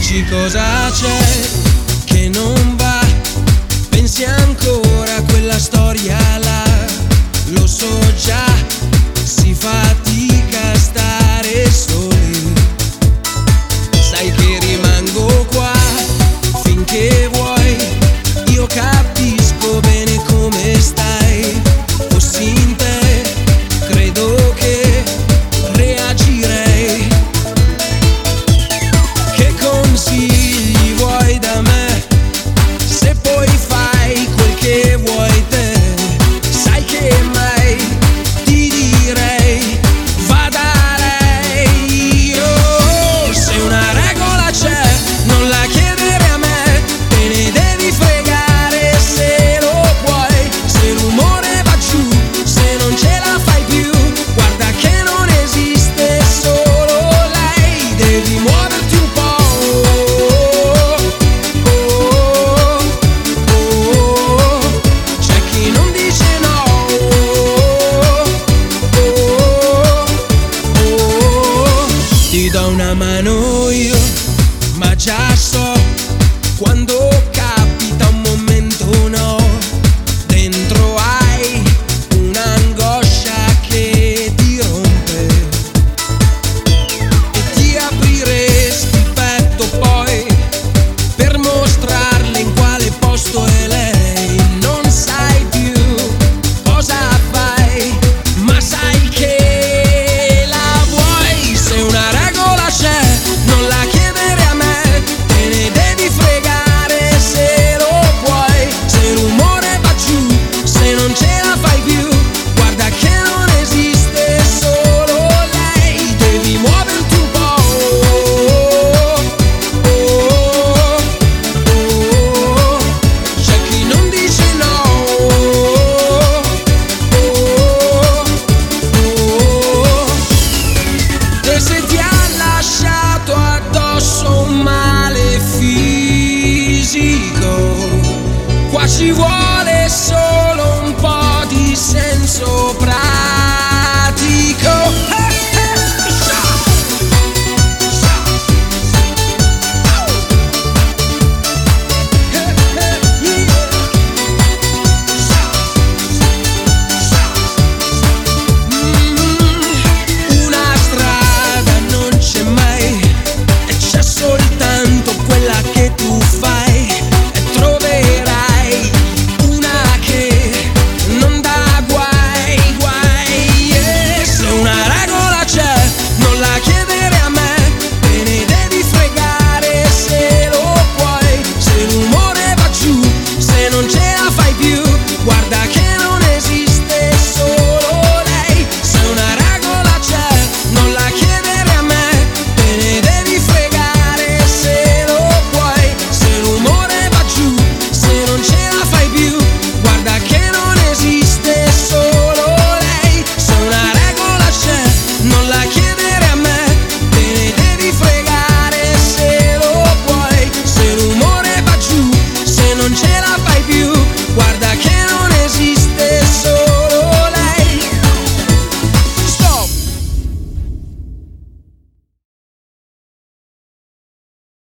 Dici cosa c'è che non va, pensi ancora a quella storia là, lo so già, si fatica a stare soli, sai che rimango qua finché vuoi, io capisco bene come stai, fossi in te credo che reagirei. Che consigli vuoi da me, se poi fai quel che vuoi te, sai che mai ti direi vada lei. Oh, se una regola c'è non la chiedere a me, te ne devi fregare se lo puoi, se l'umore va giù, se non ce la fai più, guarda che non esiste solo lei, devi muoverti un po'. C'è chi non dice no. Ti do una mano io, ma già so quando capita un momento no, dentro hai un'angoscia che ti rompe e ti apriresti il petto poi per mostrarle in quale posto è lei. Non sai più cosa fai, ma sai che la vuoi. Se una regola c'è non la chiedere a me, te ne devi fregare se lo puoi, se l'umore va giù, se non ce la fai più, guarda che non esiste solo lei, devi muoverti un po'. C'è chi non dice no. E se ti ha lasciato addosso un male fisico, qua ci vuole solo un po' di senso pratico. Una strada non c'è mai e c'è soltanto quella che tu fai, e troverai una che non dà guai, guai. E se una regola c'è non la chiedere a me, te ne devi fregare se lo puoi, se l'umore va giù, se non ce la fai più, guarda che non esiste solo lei. Se una regola c'è non la chiedere a me, te ne devi fregare se lo puoi, se l'umore va giù, se non ce la fai più, guarda che non esiste solo lei. Se una regola c'è non la chiedere a me, te ne devi fregare se lo puoi, se l'umore va giù, se non ce la fai più, guarda che